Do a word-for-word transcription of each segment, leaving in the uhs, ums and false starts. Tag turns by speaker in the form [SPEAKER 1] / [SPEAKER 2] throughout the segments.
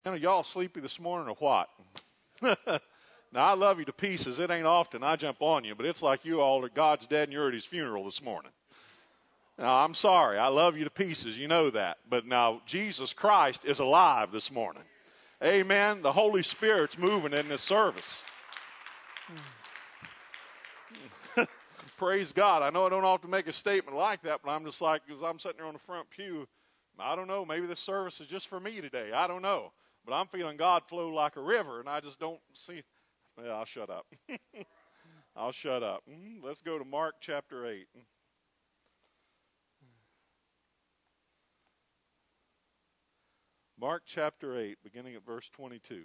[SPEAKER 1] Are y'all sleepy this morning or what? Now, I love you to pieces. It ain't often I jump on you, but it's like you all are God's dead and you're at his funeral this morning. Now, I'm sorry. I love you to pieces. You know that. But now, Jesus Christ is alive this morning. Amen. The Holy Spirit's moving in this service. Praise God. I know I don't often make a statement like that, but I'm just like, because I'm sitting there on the front pew, I don't know, maybe this service is just for me today. I don't know. But I'm feeling God flow like a river, and I just don't see. Yeah, I'll shut up. I'll shut up. Let's go to Mark chapter eight. Mark chapter eight, beginning at verse twenty-two.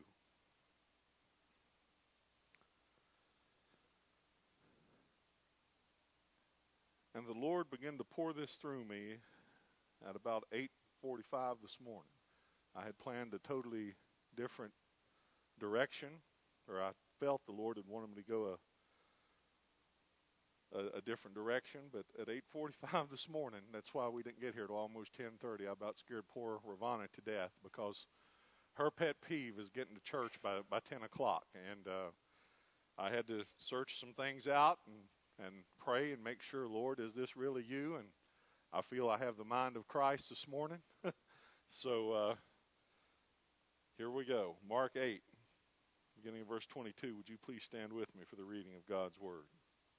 [SPEAKER 1] And the Lord began to pour this through me at about eight forty-five this morning. I had planned a totally different direction, or I felt the Lord had wanted me to go a, a, a different direction, but at eight forty-five this morning, that's why we didn't get here till almost ten thirty. I about scared poor Ravana to death because her pet peeve is getting to church by, by ten o'clock. And uh, I had to search some things out and, and pray and make sure, Lord, is this really you? And I feel I have the mind of Christ this morning. so uh, here we go. Mark eight, beginning of verse twenty-two. Would you please stand with me for the reading of God's Word?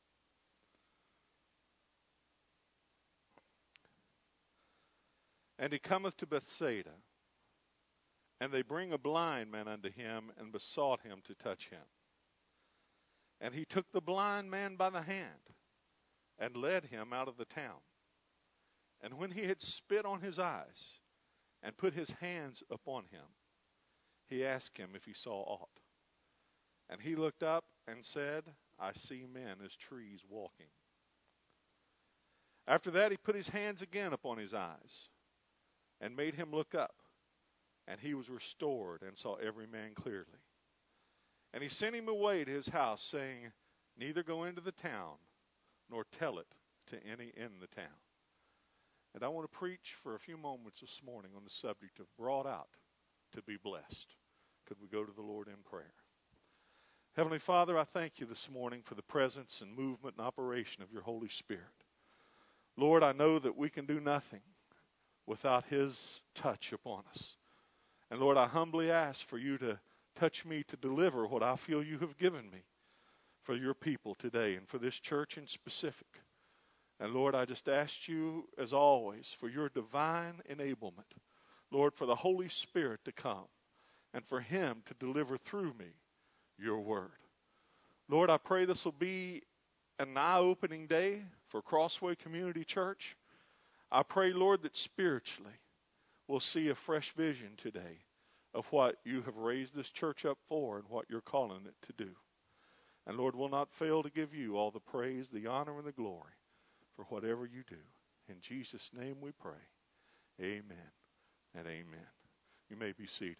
[SPEAKER 1] And he cometh to Bethsaida, and they bring a blind man unto him, and besought him to touch him. And he took the blind man by the hand, and led him out of the town. And when he had spit on his eyes, and put his hands upon him, he asked him if he saw aught. And he looked up and said, I see men as trees walking. After that he put his hands again upon his eyes, and made him look up. And he was restored, and saw every man clearly. And he sent him away to his house, saying, Neither go into the town, nor tell it to any in the town. And I want to preach for a few moments this morning on the subject of brought out to be blessed. Could we go to the Lord in prayer? Heavenly Father, I thank you this morning for the presence and movement and operation of your Holy Spirit. Lord, I know that we can do nothing without his touch upon us. And Lord, I humbly ask for you to touch me to deliver what I feel you have given me for your people today and for this church in specific. And Lord, I just ask you, as always, for your divine enablement. Lord, for the Holy Spirit to come and for him to deliver through me your word. Lord, I pray this will be an eye-opening day for Crossway Community Church. I pray, Lord, that spiritually we'll see a fresh vision today of what you have raised this church up for and what you're calling it to do. And Lord, we'll not fail to give you all the praise, the honor, and the glory for whatever you do. In Jesus' name we pray. Amen and amen. You may be seated.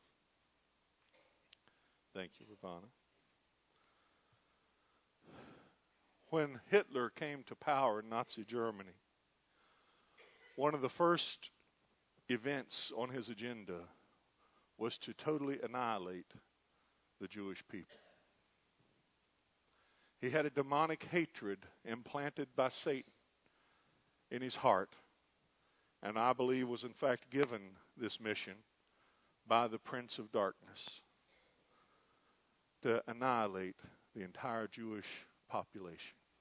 [SPEAKER 1] Thank you, Ravana. When Hitler came to power in Nazi Germany, one of the first events on his agenda was to totally annihilate the Jewish people. He had a demonic hatred implanted by Satan in his heart, and I believe was in fact given this mission by the Prince of Darkness to annihilate the entire Jewish population.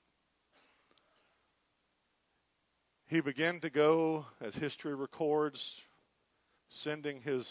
[SPEAKER 1] He began to go, as history records, sending his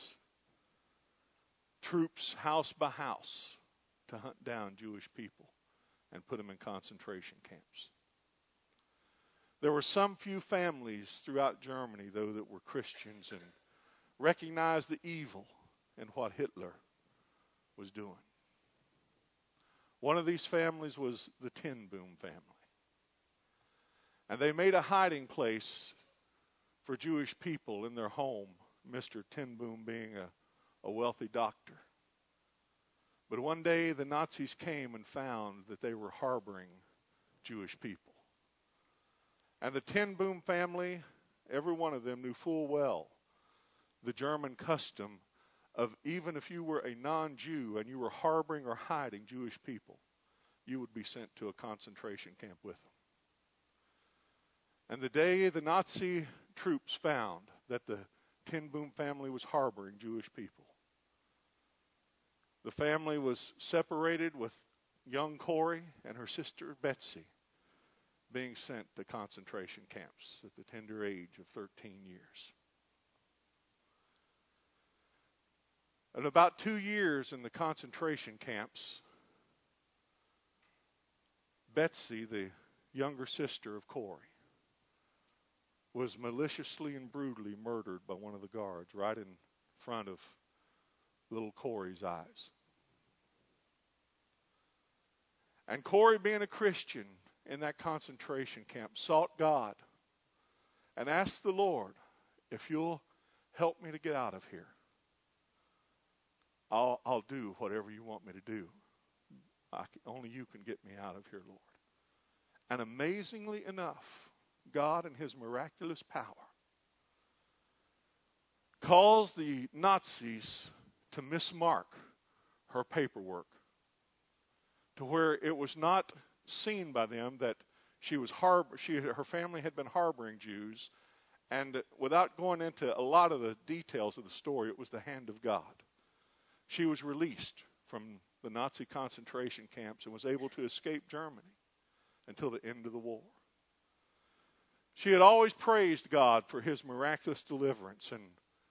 [SPEAKER 1] troops house by house to hunt down Jewish people and put them in concentration camps. There were some few families throughout Germany, though, that were Christians and recognized the evil in what Hitler was doing. One of these families was the Ten Boom family. And they made a hiding place for Jewish people in their home, Mister Ten Boom being a, a wealthy doctor. But one day the Nazis came and found that they were harboring Jewish people. And the Ten Boom family, every one of them knew full well the German custom of even if you were a non-Jew and you were harboring or hiding Jewish people, you would be sent to a concentration camp with them. And the day the Nazi troops found that the Ten Boom family was harboring Jewish people, the family was separated, with young Corey and her sister Betsy being sent to concentration camps at the tender age of thirteen years. And about two years in the concentration camps, Betsy, the younger sister of Corey, was maliciously and brutally murdered by one of the guards right in front of little Corey's eyes. And Corey, being a Christian in that concentration camp, sought God and asked the Lord, if you'll help me to get out of here, I'll, I'll do whatever you want me to do. I, only you can get me out of here, Lord. And amazingly enough, God, in His miraculous power, caused the Nazis to mismark her paperwork to where it was not seen by them that she was harbor, she, her family had been harboring Jews. And without going into a lot of the details of the story, it was the hand of God. She was released from the Nazi concentration camps and was able to escape Germany until the end of the war. She had always praised God for His miraculous deliverance. And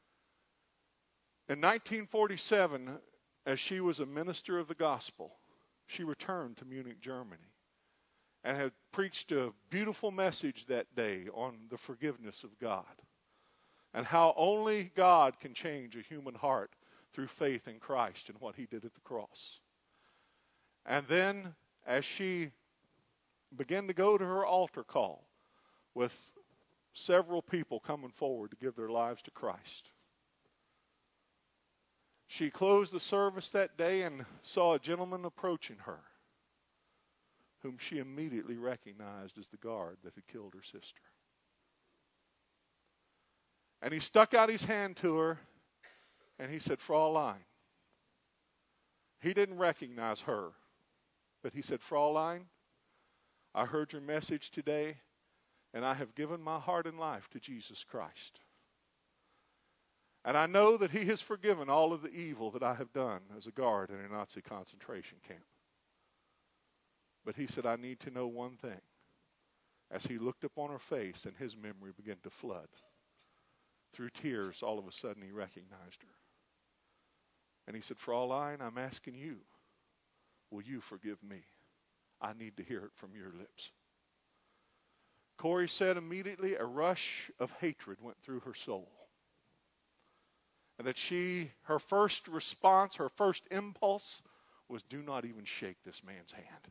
[SPEAKER 1] in nineteen forty-seven, as she was a minister of the gospel, she returned to Munich, Germany, and had preached a beautiful message that day on the forgiveness of God and how only God can change a human heart through faith in Christ and what He did at the cross. And then, as she began to go to her altar call with several people coming forward to give their lives to Christ, she closed the service that day and saw a gentleman approaching her, whom she immediately recognized as the guard that had killed her sister. And he stuck out his hand to her, and he said, "Fraulein." He didn't recognize her, but he said, "Fraulein, I heard your message today, and I have given my heart and life to Jesus Christ. And I know that He has forgiven all of the evil that I have done as a guard in a Nazi concentration camp. But," he said, "I need to know one thing." As he looked upon her face and his memory began to flood, through tears, all of a sudden he recognized her. And he said, "Fraulein, I'm asking you, will you forgive me? I need to hear it from your lips." Corey said immediately a rush of hatred went through her soul. And that she, her first response, her first impulse was, do not even shake this man's hand.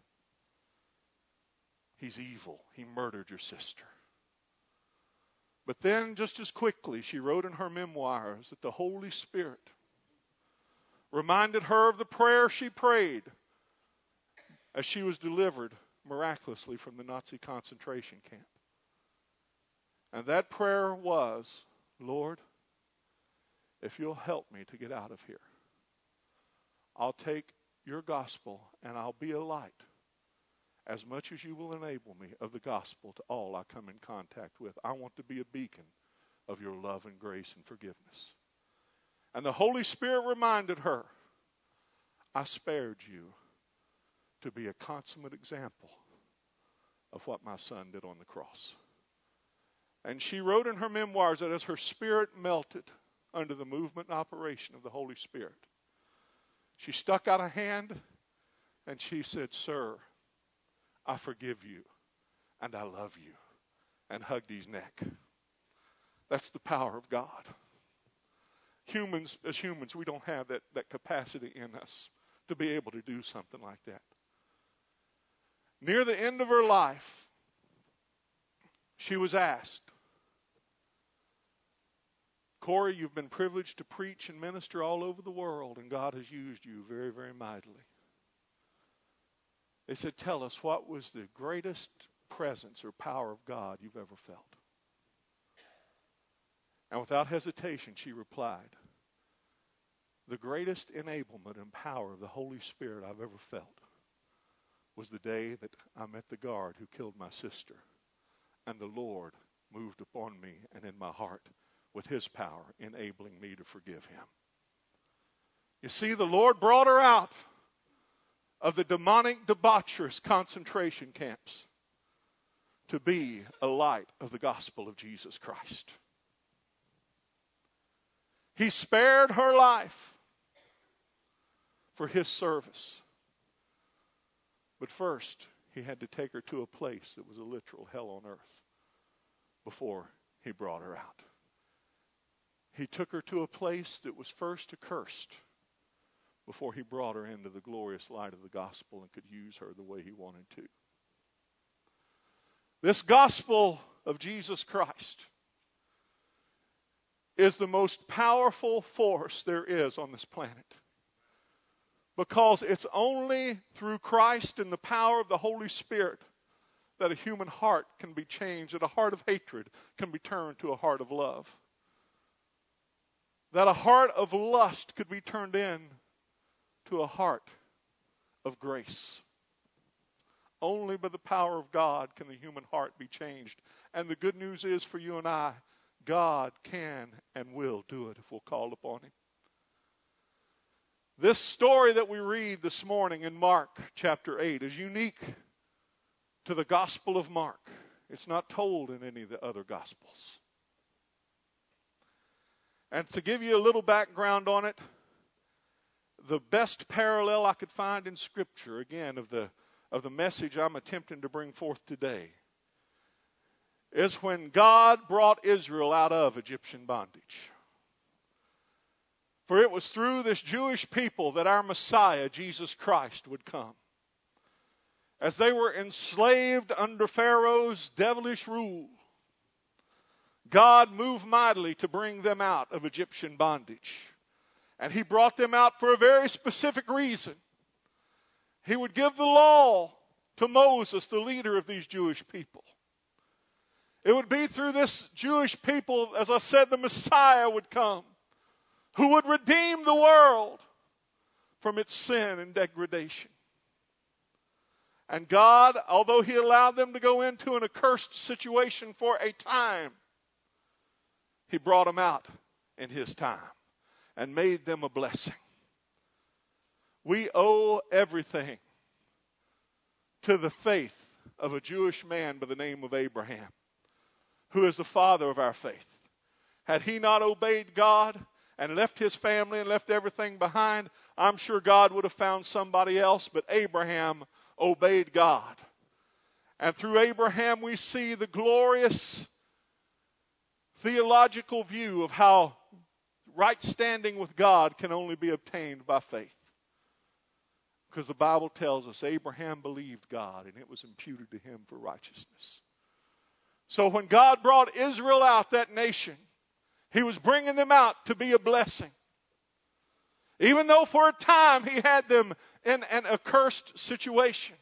[SPEAKER 1] He's evil. He murdered your sister. But then, just as quickly, she wrote in her memoirs that the Holy Spirit reminded her of the prayer she prayed as she was delivered miraculously from the Nazi concentration camp. And that prayer was, "Lord, if you'll help me to get out of here, I'll take your gospel and I'll be a light, as much as you will enable me, of the gospel to all I come in contact with. I want to be a beacon of your love and grace and forgiveness." And the Holy Spirit reminded her, "I spared you to be a consummate example of what my son did on the cross." And she wrote in her memoirs that as her spirit melted under the movement and operation of the Holy Spirit, she stuck out a hand and she said, "Sir, I forgive you and I love you," and hugged his neck. That's the power of God. Humans, as humans, we don't have that, that capacity in us to be able to do something like that. Near the end of her life, she was asked, "Corey, you've been privileged to preach and minister all over the world, and God has used you very, very mightily." They said, "Tell us, what was the greatest presence or power of God you've ever felt?" And without hesitation, she replied, the greatest enablement and power of the Holy Spirit I've ever felt was the day that I met the guard who killed my sister. And the Lord moved upon me and in my heart with His power, enabling me to forgive him. You see, the Lord brought her out of the demonic, debaucherous concentration camps to be a light of the gospel of Jesus Christ. He spared her life for His service. But first, He had to take her to a place that was a literal hell on earth before He brought her out. He took her to a place that was first accursed before He brought her into the glorious light of the gospel and could use her the way He wanted to. This gospel of Jesus Christ is the most powerful force there is on this planet. Because it's only through Christ and the power of the Holy Spirit that a human heart can be changed, that a heart of hatred can be turned to a heart of love. That a heart of lust could be turned in to a heart of grace. Only by the power of God can the human heart be changed. And the good news is for you and I, God can and will do it if we'll call upon Him. This story that we read this morning in Mark chapter eight is unique to the Gospel of Mark. It's not told in any of the other Gospels. And to give you a little background on it, the best parallel I could find in Scripture, again, of the, of the message I'm attempting to bring forth today, is when God brought Israel out of Egyptian bondage. For it was through this Jewish people that our Messiah, Jesus Christ, would come. As they were enslaved under Pharaoh's devilish rule, God moved mightily to bring them out of Egyptian bondage. And He brought them out for a very specific reason. He would give the law to Moses, the leader of these Jewish people. It would be through this Jewish people, as I said, the Messiah would come, who would redeem the world from its sin and degradation. And God, although He allowed them to go into an accursed situation for a time, He brought them out in His time and made them a blessing. We owe everything to the faith of a Jewish man by the name of Abraham, who is the father of our faith. Had he not obeyed God and left his family and left everything behind, I'm sure God would have found somebody else, but Abraham obeyed God. And through Abraham we see the glorious theological view of how right standing with God can only be obtained by faith. Because the Bible tells us Abraham believed God and it was imputed to him for righteousness. So when God brought Israel out, that nation, He was bringing them out to be a blessing. Even though for a time He had them in an accursed situation.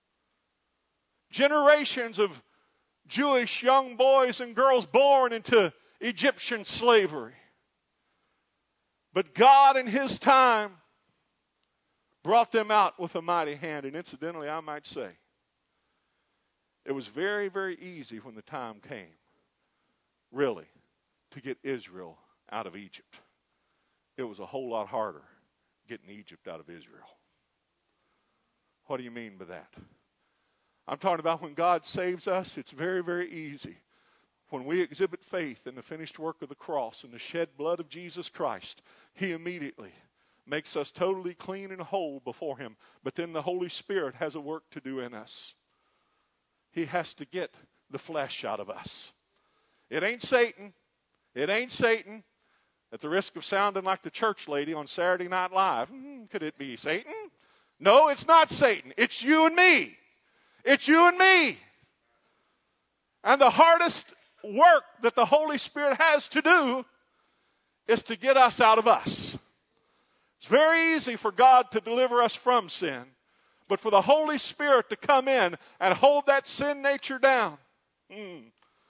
[SPEAKER 1] Generations of Jewish young boys and girls born into Egyptian slavery. But God in His time brought them out with a mighty hand. And incidentally, I might say, it was very, very easy when the time came, really, to get Israel out of Egypt. It was a whole lot harder getting Egypt out of Israel. What do you mean by that? I'm talking about when God saves us, it's very, very easy. When we exhibit faith in the finished work of the cross and the shed blood of Jesus Christ, He immediately makes us totally clean and whole before Him. But then the Holy Spirit has a work to do in us. He has to get the flesh out of us. It ain't Satan. It ain't Satan. At the risk of sounding like the church lady on Saturday Night Live. Hmm, could it be Satan? No, it's not Satan. It's you and me. It's you and me. And the hardest work that the Holy Spirit has to do is to get us out of us. It's very easy for God to deliver us from sin. But for the Holy Spirit to come in and hold that sin nature down.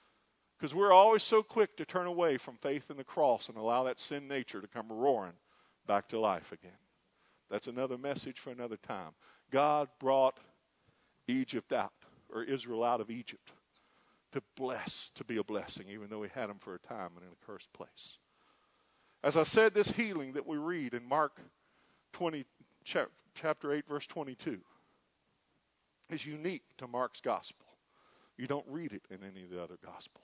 [SPEAKER 1] Because mm, we're always so quick to turn away from faith in the cross and allow that sin nature to come roaring back to life again. That's another message for another time. God brought Egypt out, or Israel out of Egypt, to bless, to be a blessing, even though he had them for a time in a cursed place. As I said, this healing that we read in Mark twenty, chapter eight, verse twenty-two, is unique to Mark's gospel. You don't read it in any of the other gospels.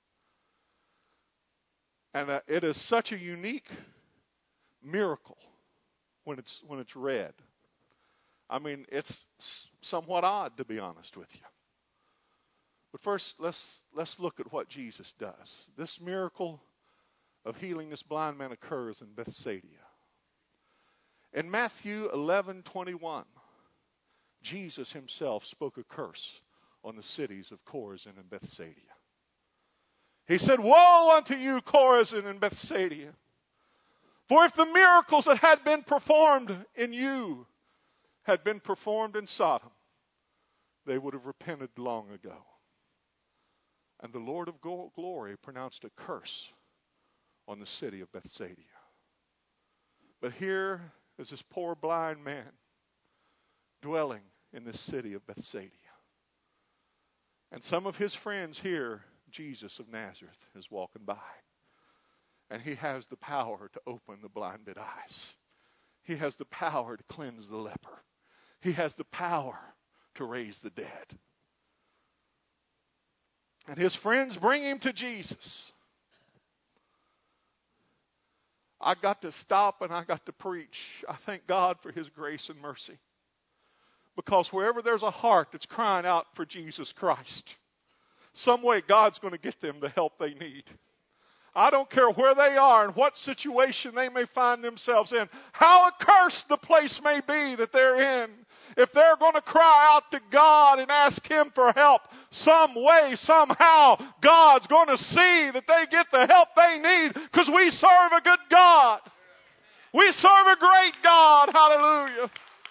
[SPEAKER 1] And uh, it is such a unique miracle when it's when it's read. I mean, it's somewhat odd, to be honest with you. But first, let's let's look at what Jesus does. This miracle of healing this blind man occurs in Bethsaida. In Matthew eleven twenty-one, Jesus himself spoke a curse on the cities of Chorazin and Bethsaida. He said, "Woe unto you, Chorazin and Bethsaida! For if the miracles that had been performed in you had been performed in Sodom, they would have repented long ago." And the Lord of glory pronounced a curse on the city of Bethsaida. But here is this poor blind man dwelling in this city of Bethsaida. And some of his friends hear Jesus of Nazareth is walking by. And he has the power to open the blinded eyes. He has the power to cleanse the leper. He has the power to raise the dead. And his friends bring him to Jesus. I got to stop and I got to preach. I thank God for his grace and mercy. Because wherever there's a heart that's crying out for Jesus Christ, some way God's going to get them the help they need. I don't care where they are and what situation they may find themselves in, how accursed the place may be that they're in. If they're going to cry out to God and ask him for help, some way, somehow, God's going to see that they get the help they need, because we serve a good God. We serve a great God. Hallelujah.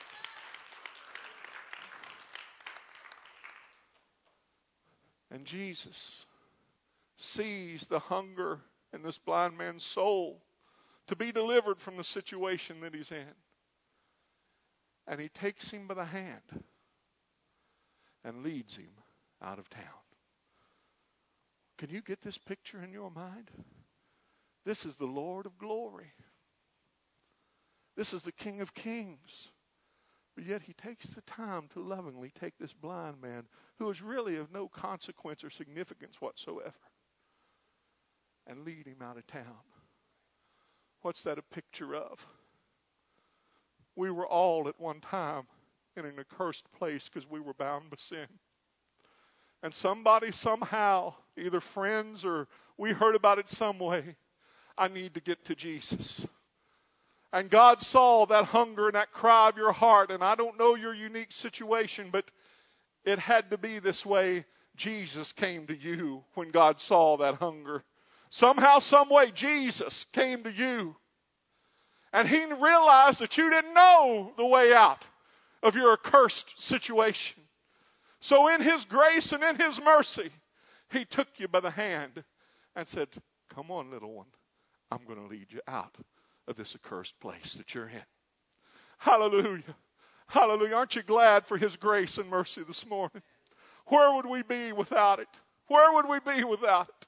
[SPEAKER 1] And Jesus sees the hunger in this blind man's soul to be delivered from the situation that he's in. And he takes him by the hand and leads him out of town. Can you get this picture in your mind? This is the Lord of glory. This is the King of kings. But yet he takes the time to lovingly take this blind man, who is really of no consequence or significance whatsoever, and lead him out of town. What's that a picture of? We were all at one time in an accursed place because we were bound by sin. And somebody somehow, either friends or we heard about it some way, I need to get to Jesus. And God saw that hunger and that cry of your heart. And I don't know your unique situation, but it had to be this way. Jesus came to you when God saw that hunger. Somehow, some way, Jesus came to you. And he realized that you didn't know the way out of your accursed situation. So in his grace and in his mercy, he took you by the hand and said, "Come on, little one. I'm going to lead you out of this accursed place that you're in." Hallelujah. Hallelujah. Aren't you glad for his grace and mercy this morning? Where would we be without it? Where would we be without it?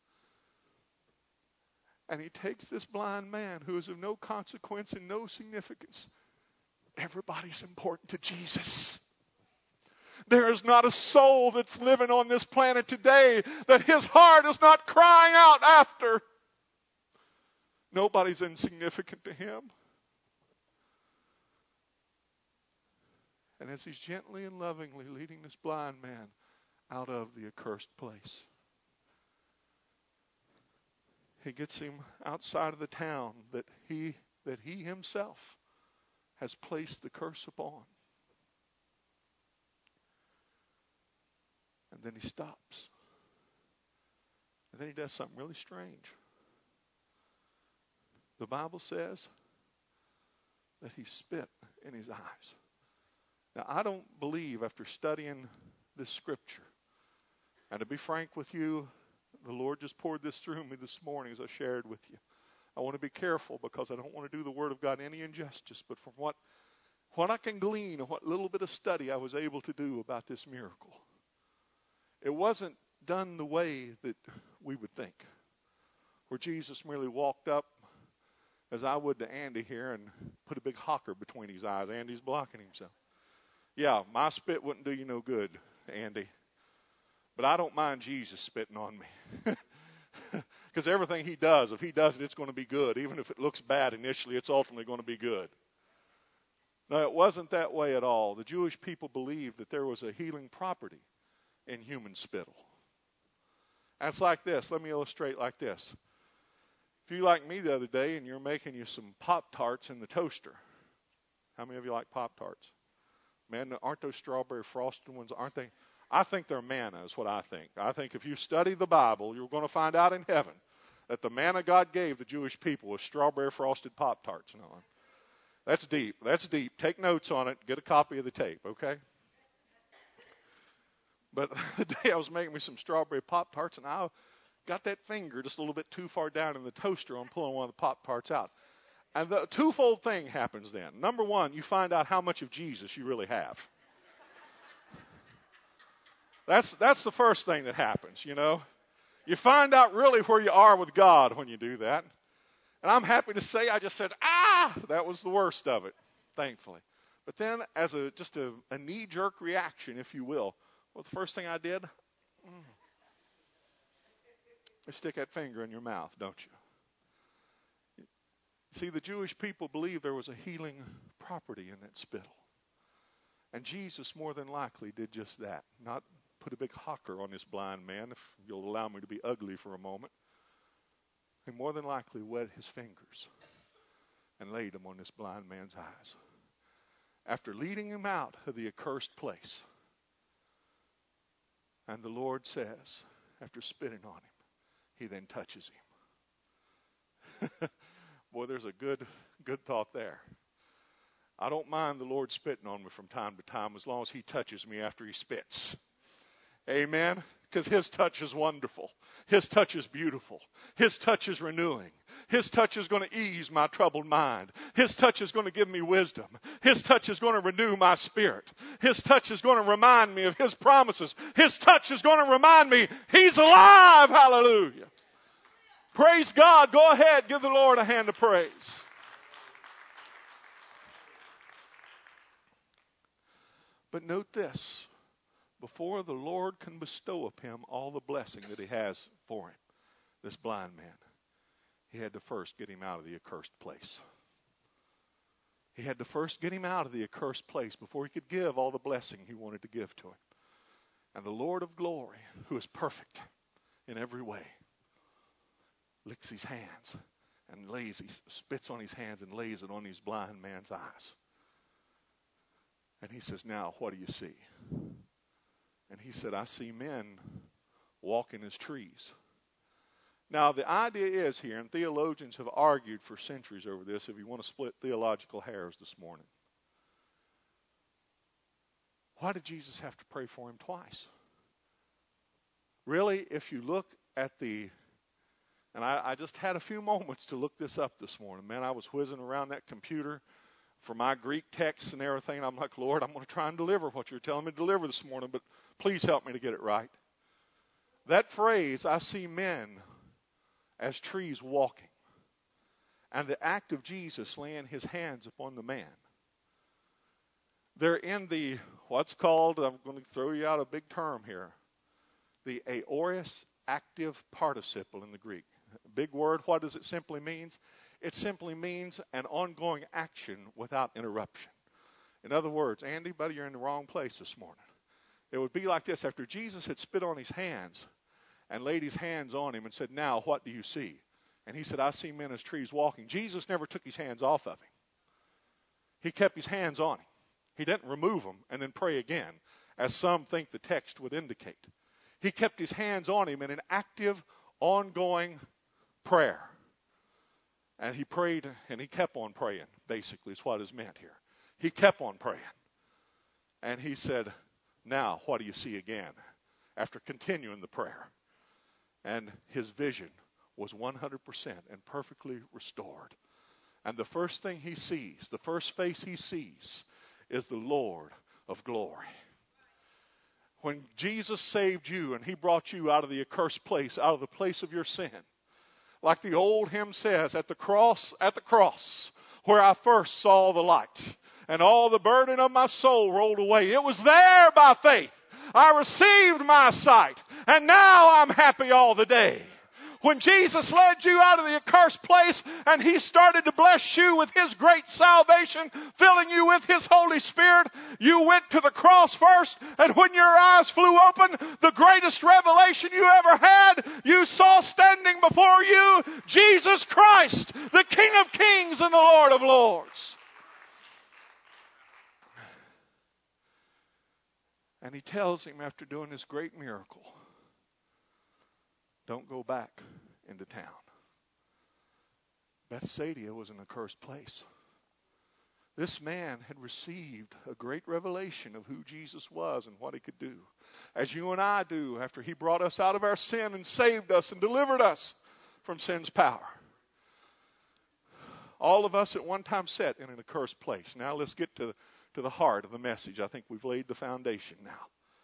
[SPEAKER 1] And he takes this blind man who is of no consequence and no significance. Everybody's important to Jesus. There is not a soul that's living on this planet today that his heart is not crying out after. Nobody's insignificant to him. And as he's gently and lovingly leading this blind man out of the accursed place, he gets him outside of the town that he that he himself has placed the curse upon. And then he stops. And then he does something really strange. The Bible says that he spit in his eyes. Now, I don't believe, after studying this scripture, and to be frank with you, the Lord just poured this through me this morning as I shared with you. I want to be careful because I don't want to do the Word of God any injustice. But from what, what I can glean and what little bit of study I was able to do about this miracle, it wasn't done the way that we would think, where Jesus merely walked up, as I would to Andy here, and put a big hocker between his eyes. Andy's blocking himself. Yeah, my spit wouldn't do you no good, Andy. But I don't mind Jesus spitting on me. Because everything he does, if he does it, it's going to be good. Even if it looks bad initially, it's ultimately going to be good. No, it wasn't that way at all. The Jewish people believed that there was a healing property in human spittle. And it's like this. Let me illustrate like this. If you like me the other day and you're making you some Pop-Tarts in the toaster. How many of you like Pop-Tarts? Man, aren't those strawberry frosted ones, aren't they? I think they're manna is what I think. I think if you study the Bible, you're going to find out in heaven that the manna God gave the Jewish people was strawberry frosted Pop-Tarts. No, that's deep. That's deep. Take notes on it. Get a copy of the tape, okay? But the day I was making me some strawberry Pop-Tarts, and I got that finger just a little bit too far down in the toaster on pulling one of the Pop-Tarts out. And the twofold thing happens then. Number one, you find out how much of Jesus you really have. That's that's the first thing that happens, you know. You find out really where you are with God when you do that. And I'm happy to say I just said, ah, that was the worst of it, thankfully. But then as a just a, a knee-jerk reaction, if you will, well, the first thing I did, mm, you stick that finger in your mouth, don't you? See, the Jewish people believed there was a healing property in that spittle. And Jesus more than likely did just that. Not put a big hocker on this blind man, if you'll allow me to be ugly for a moment. He more than likely wet his fingers and laid them on this blind man's eyes. After leading him out of the accursed place, and the Lord says, after spitting on him, he then touches him. Boy, there's a good, good thought there. I don't mind the Lord spitting on me from time to time as long as he touches me after he spits. Amen? Because his touch is wonderful. His touch is beautiful. His touch is renewing. His touch is going to ease my troubled mind. His touch is going to give me wisdom. His touch is going to renew my spirit. His touch is going to remind me of his promises. His touch is going to remind me he's alive. Hallelujah. Praise God. Go ahead. Give the Lord a hand of praise. But note this. Before the Lord can bestow upon him all the blessing that he has for him, this blind man, he had to first get him out of the accursed place. He had to first get him out of the accursed place before he could give all the blessing he wanted to give to him. And the Lord of glory, who is perfect in every way, licks his hands and lays, he spits on his hands and lays it on his blind man's eyes. And he says, now, what do you see? And he said, I see men walking as trees. Now, the idea is here, and theologians have argued for centuries over this, if you want to split theological hairs this morning. Why did Jesus have to pray for him twice? Really, if you look at the, and I, I just had a few moments to look this up this morning. Man, I was whizzing around that computer for my Greek texts and everything. And I'm like, Lord, I'm going to try and deliver what you're telling me to deliver this morning, but please help me to get it right. That phrase, I see men as trees walking, and the act of Jesus laying his hands upon the man, they're in the, what's called, I'm going to throw you out a big term here, the aorist active participle in the Greek. Big word. What does it simply mean? It simply means an ongoing action without interruption. In other words, Andy, buddy, you're in the wrong place this morning. It would be like this. After Jesus had spit on his hands and laid his hands on him and said, now, what do you see? And he said, I see men as trees walking. Jesus never took his hands off of him. He kept his hands on him. He didn't remove them and then pray again, as some think the text would indicate. He kept his hands on him in an active, ongoing prayer. And he prayed, and he kept on praying, basically, is what is meant here. He kept on praying. And he said, now, what do you see again? After continuing the prayer. And his vision was one hundred percent and perfectly restored. And the first thing he sees, the first face he sees, is the Lord of glory. When Jesus saved you and he brought you out of the accursed place, out of the place of your sin, like the old hymn says, at the cross, at the cross, where I first saw the light, and all the burden of my soul rolled away. It was there by faith I received my sight, and now I'm happy all the day. When Jesus led you out of the accursed place and He started to bless you with His great salvation, filling you with His Holy Spirit, you went to the cross first, and when your eyes flew open, the greatest revelation you ever had, you saw standing before you Jesus Christ, the King of Kings and the Lord of Lords. And He tells him after doing this great miracle, don't go back into town. Bethsaida was an accursed place. This man had received a great revelation of who Jesus was and what He could do. As you and I do after He brought us out of our sin and saved us and delivered us from sin's power. All of us at one time sat in an accursed place. Now let's get to, to the heart of the message. I think we've laid the foundation now.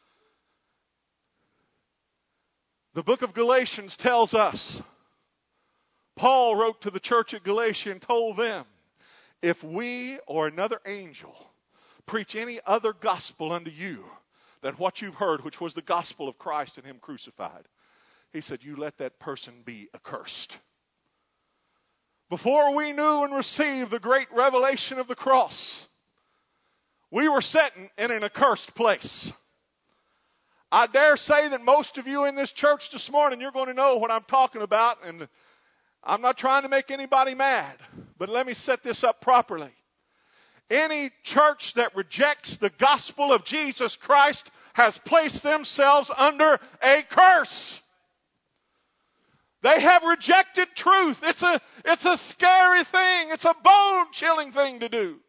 [SPEAKER 1] The book of Galatians tells us, Paul wrote to the church at Galatia and told them, if we or another angel preach any other gospel unto you than what you've heard, which was the gospel of Christ and Him crucified, he said, you let that person be accursed. Before we knew and received the great revelation of the cross, we were sitting in an accursed place. I dare say that most of you in this church this morning, you're going to know what I'm talking about, and I'm not trying to make anybody mad, but let me set this up properly. Any church that rejects the gospel of Jesus Christ has placed themselves under a curse. They have rejected truth. It's a, it's a scary thing. It's a bone-chilling thing to do.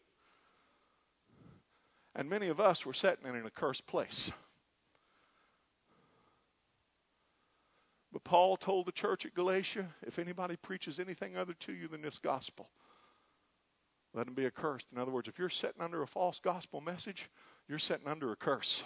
[SPEAKER 1] And many of us were sitting in an accursed place. But Paul told the church at Galatia, if anybody preaches anything other to you than this gospel, let him be accursed. In other words, if you're sitting under a false gospel message, you're sitting under a curse.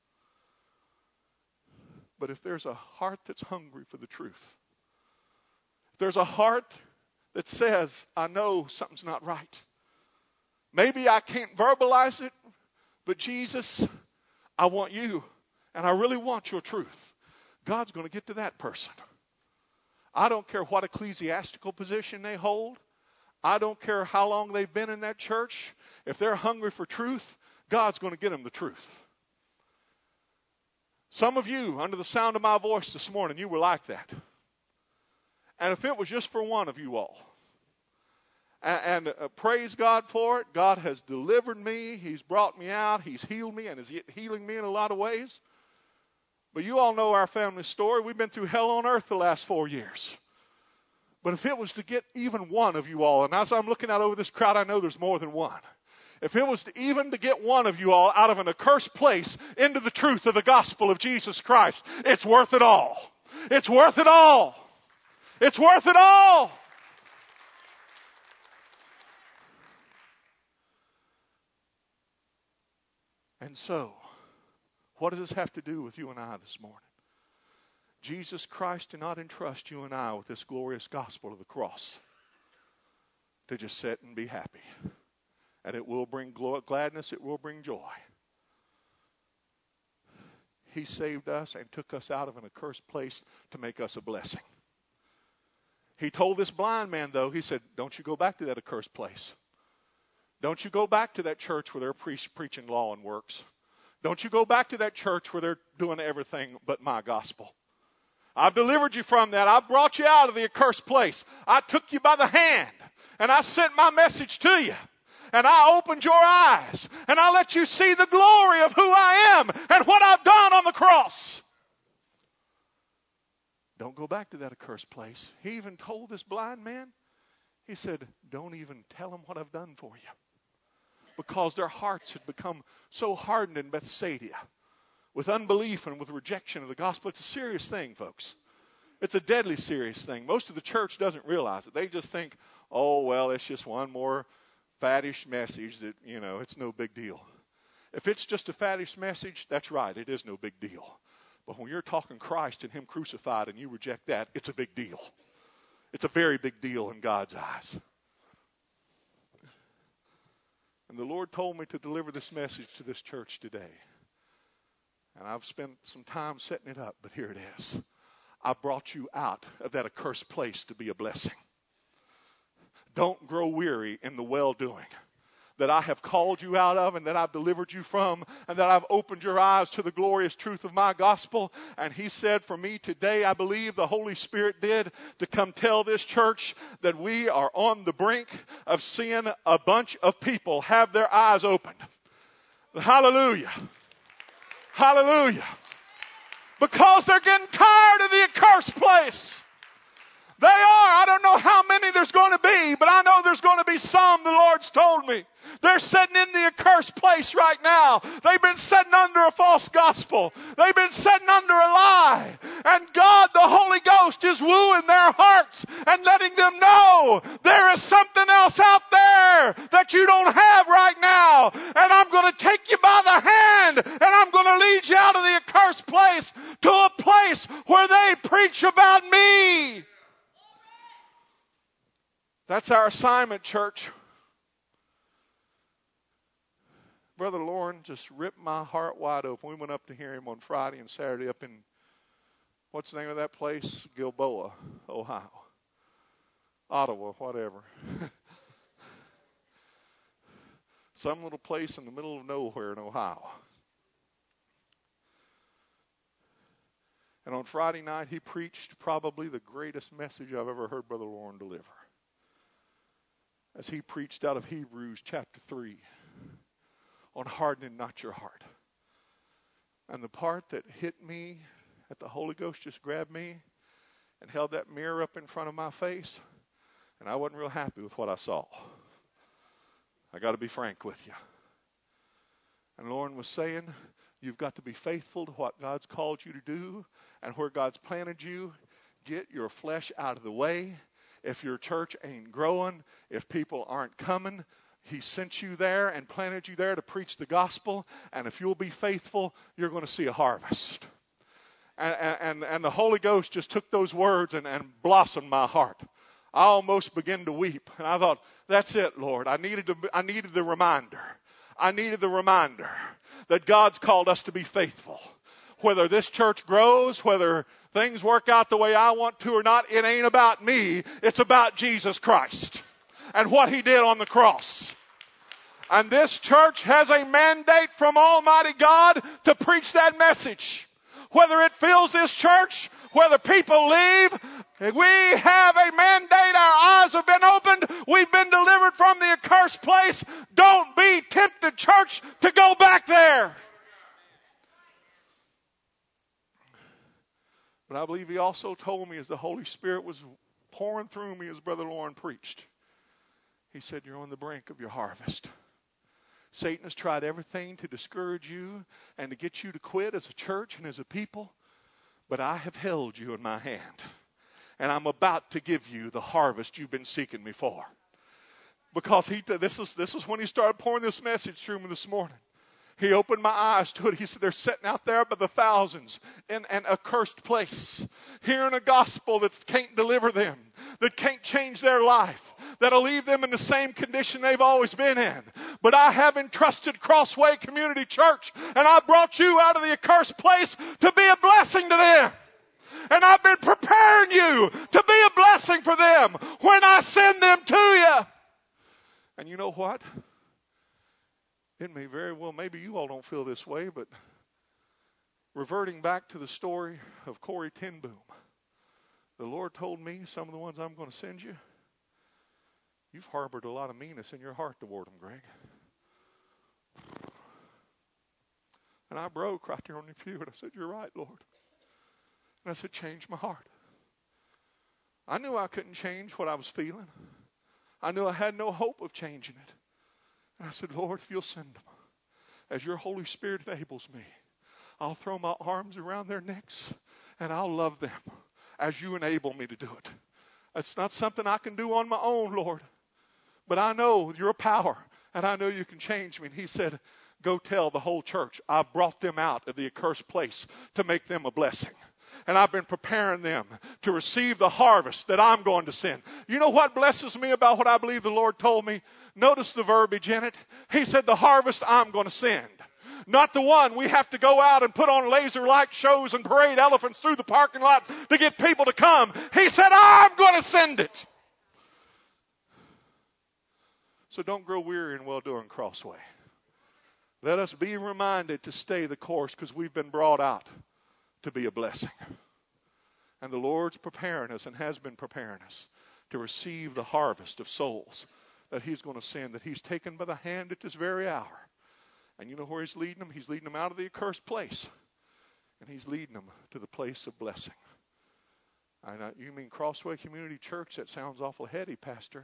[SPEAKER 1] But if there's a heart that's hungry for the truth, if there's a heart that says, I know something's not right, maybe I can't verbalize it, but Jesus, I want you, and I really want your truth. God's going to get to that person. I don't care what ecclesiastical position they hold. I don't care how long they've been in that church. If they're hungry for truth, God's going to get them the truth. Some of you, under the sound of my voice this morning, you were like that. And if it was just for one of you all, and, and uh, praise God for it, God has delivered me. He's brought me out. He's healed me and is healing me in a lot of ways. But you all know our family story. We've been through hell on earth the last four years. But if it was to get even one of you all, and as I'm looking out over this crowd, I know there's more than one. If it was to even to get one of you all out of an accursed place into the truth of the gospel of Jesus Christ, it's worth it all. It's worth it all. It's worth it all. And so, what does this have to do with you and I this morning? Jesus Christ did not entrust you and I with this glorious gospel of the cross to just sit and be happy. And it will bring gladness, it will bring joy. He saved us and took us out of an accursed place to make us a blessing. He told this blind man, though, he said, don't you go back to that accursed place. Don't you go back to that church where they're pre- preaching law and works. Don't you go back to that church where they're doing everything but my gospel. I've delivered you from that. I brought you out of the accursed place. I took you by the hand, and I sent my message to you. And I opened your eyes, and I let you see the glory of who I am and what I've done on the cross. Don't go back to that accursed place. He even told this blind man, he said, don't even tell him what I've done for you. Because their hearts had become so hardened in Bethsaida with unbelief and with rejection of the gospel. It's a serious thing, folks. It's a deadly serious thing. Most of the church doesn't realize it. They just think, oh, well, it's just one more faddish message that, you know, it's no big deal. If it's just a faddish message, that's right. It is no big deal. But when you're talking Christ and Him crucified and you reject that, it's a big deal. It's a very big deal in God's eyes. And the Lord told me to deliver this message to this church today. And I've spent some time setting it up, but here it is. I brought you out of that accursed place to be a blessing. Don't grow weary in the well-doing that I have called you out of and that I've delivered you from and that I've opened your eyes to the glorious truth of my gospel. And He said for me today, I believe the Holy Spirit did, to come tell this church that we are on the brink of seeing a bunch of people have their eyes opened. Hallelujah. Hallelujah. Because they're getting tired of the accursed place. They are. I don't know how many there's going to be, but I know there's going to be some, the Lord's told me. They're sitting in the accursed place right now. They've been sitting under a false gospel. They've been sitting under a lie. And God, the Holy Ghost, is wooing their hearts and letting them know there is something else out there that you don't have right now. And I'm going to take you by the hand and I'm going to lead you out of the accursed place to a place where they preach about me. That's our assignment, church. Brother Lauren just ripped my heart wide open. We went up to hear him on Friday and Saturday up in, what's the name of that place? Gilboa, Ohio. Ottawa, whatever. Some little place in the middle of nowhere in Ohio. And on Friday night, he preached probably the greatest message I've ever heard Brother Lauren deliver. As he preached out of Hebrews chapter three on hardening not your heart. And the part that hit me, that the Holy Ghost just grabbed me and held that mirror up in front of my face, and I wasn't real happy with what I saw. I got to be frank with you. And Lauren was saying, you've got to be faithful to what God's called you to do, and where God's planted you, get your flesh out of the way. If your church ain't growing, if people aren't coming, He sent you there and planted you there to preach the gospel. And if you'll be faithful, you're going to see a harvest. And, and, and the Holy Ghost just took those words and, and blossomed my heart. I almost began to weep. And I thought, that's it, Lord. I needed to, I needed the reminder. I needed the reminder that God's called us to be faithful. Whether this church grows, whether things work out the way I want to or not, it ain't about me. It's about Jesus Christ and what He did on the cross. And this church has a mandate from Almighty God to preach that message. Whether it fills this church, whether people leave, we have a mandate. Our eyes have been opened. We've been delivered from the accursed place. Don't be tempted, church, to go back there. But I believe He also told me as the Holy Spirit was pouring through me as Brother Lauren preached, He said, you're on the brink of your harvest. Satan has tried everything to discourage you and to get you to quit as a church and as a people. But I have held you in my hand. And I'm about to give you the harvest you've been seeking me for. Because he, this is, this is when he started pouring this message through me this morning. He opened my eyes to it. He said, they're sitting out there by the thousands in an accursed place, hearing a gospel that can't deliver them, that can't change their life, that'll leave them in the same condition they've always been in. But I have entrusted Crossway Community Church, and I brought you out of the accursed place to be a blessing to them. And I've been preparing you to be a blessing for them when I send them to you. And you know what? It may very well, maybe you all don't feel this way, but reverting back to the story of Corey Ten Boom, the Lord told me some of the ones I'm going to send you, you've harbored a lot of meanness in your heart toward them, Greg. And I broke right there on the pew, and I said, you're right, Lord. And I said, change my heart. I knew I couldn't change what I was feeling. I knew I had no hope of changing it. And I said, Lord, if you'll send them, as your Holy Spirit enables me, I'll throw my arms around their necks and I'll love them. as you enable me to do it. It's not something I can do on my own, Lord. But I know your power, and I know you can change me. And he said, go tell the whole church, I brought them out of the accursed place to make them a blessing. And I've been preparing them to receive the harvest that I'm going to send. You know what blesses me about what I believe the Lord told me? Notice the verbiage in it. He said, the harvest I'm going to send. Not the one we have to go out and put on laser light shows and parade elephants through the parking lot to get people to come. He said, I'm going to send it. So don't grow weary in well-doing, Crossway. Let us be reminded to stay the course, because we've been brought out to be a blessing. And the Lord's preparing us and has been preparing us to receive the harvest of souls that He's going to send, that He's taken by the hand at this very hour. And you know where He's leading them? He's leading them out of the accursed place. And He's leading them to the place of blessing. I know, you mean Crossway Community Church? That sounds awful heady, Pastor.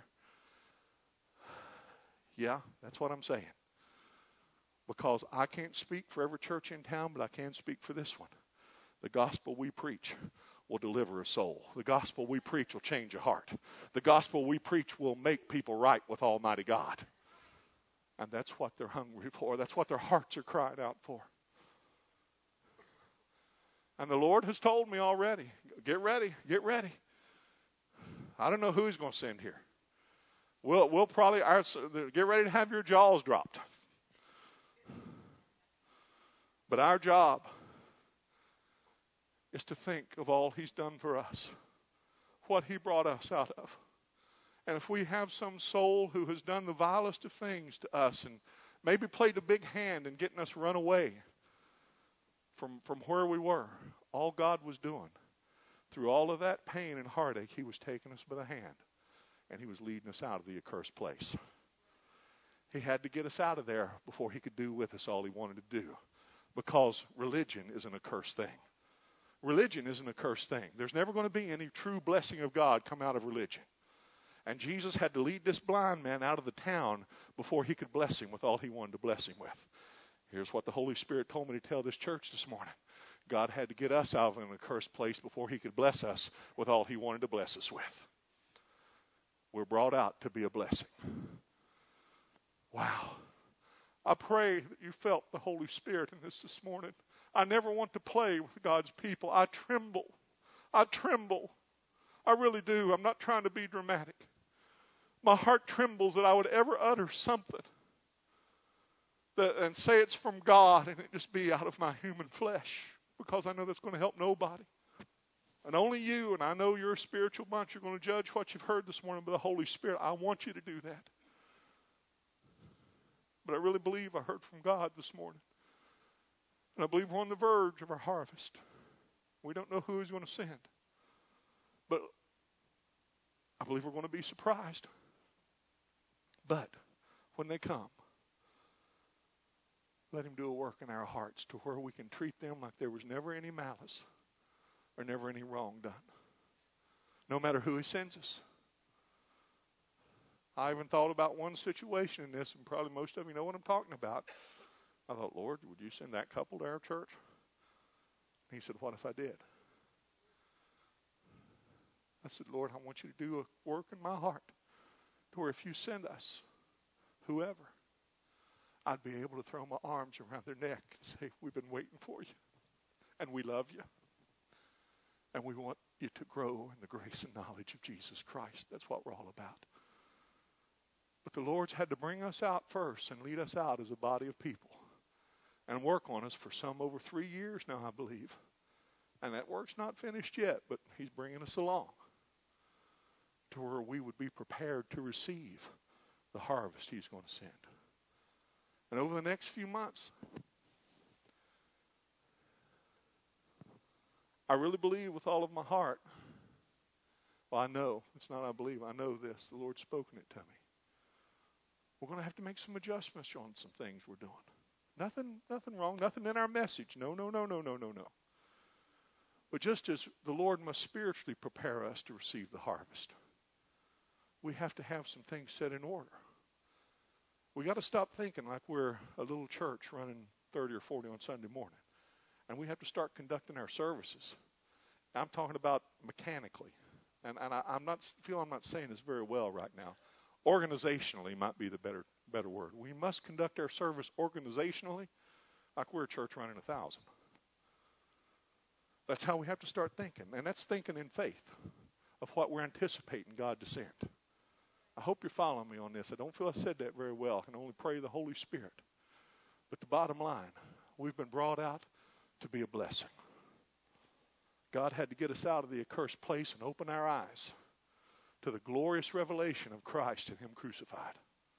[SPEAKER 1] Yeah, that's what I'm saying. Because I can't speak for every church in town, but I can speak for this one. The gospel we preach will deliver a soul. The gospel we preach will change a heart. The gospel we preach will make people right with Almighty God. And that's what they're hungry for. That's what their hearts are crying out for. And the Lord has told me already, get ready, get ready. I don't know who He's going to send here. We'll, we'll probably, our, get ready to have your jaws dropped. But our job is to think of all He's done for us, what He brought us out of. And if we have some soul who has done the vilest of things to us and maybe played a big hand in getting us run away from, from where we were, all God was doing, through all of that pain and heartache, He was taking us by the hand. And He was leading us out of the accursed place. He had to get us out of there before He could do with us all He wanted to do. Because religion is an accursed thing. Religion is an accursed thing. There's never going to be any true blessing of God come out of religion. And Jesus had to lead this blind man out of the town before He could bless him with all He wanted to bless him with. Here's what the Holy Spirit told me to tell this church this morning. God had to get us out of an accursed place before He could bless us with all He wanted to bless us with. We're brought out to be a blessing. Wow. I pray that you felt the Holy Spirit in this this morning. I never want to play with God's people. I tremble. I tremble. I really do. I'm not trying to be dramatic. My heart trembles that I would ever utter something that, and say it's from God and it just be out of my human flesh, because I know that's going to help nobody. And only you, and I know you're a spiritual bunch, you're going to judge what you've heard this morning by the Holy Spirit. I want you to do that. But I really believe I heard from God this morning. And I believe we're on the verge of our harvest. We don't know who He's going to send. But I believe we're going to be surprised. But when they come, let Him do a work in our hearts to where we can treat them like there was never any malice or never any wrong done. No matter who He sends us. I even thought about one situation in this, and probably most of you know what I'm talking about. I thought, Lord, would you send that couple to our church? He said, what if I did? I said, Lord, I want you to do a work in my heart to where if you send us, whoever, I'd be able to throw my arms around their neck and say, we've been waiting for you, and we love you, and we want you to grow in the grace and knowledge of Jesus Christ. That's what we're all about. But the Lord's had to bring us out first and lead us out as a body of people and work on us for some over three years now, I believe. And that work's not finished yet, but He's bringing us along to where we would be prepared to receive the harvest He's going to send. And over the next few months, I really believe with all of my heart, well, I know, it's not I believe, I know this, the Lord's spoken it to me. We're going to have to make some adjustments on some things we're doing. Nothing, nothing wrong, nothing in our message. No, no, no, no, no, no, no. But just as the Lord must spiritually prepare us to receive the harvest, we have to have some things set in order. We got to stop thinking like we're a little church running thirty or forty on Sunday morning. And we have to start conducting our services I'm talking about mechanically. And, and I, I'm not feel I'm not saying this very well right now. Organizationally might be the better better word. We must conduct our service organizationally like we're a church running a thousand. That's how we have to start thinking. And that's thinking in faith of what we're anticipating God to send. I hope you're following me on this. I don't feel I said that very well. I can only pray the Holy Spirit. But the bottom line, we've been brought out to be a blessing. God had to get us out of the accursed place and open our eyes to the glorious revelation of Christ and Him crucified.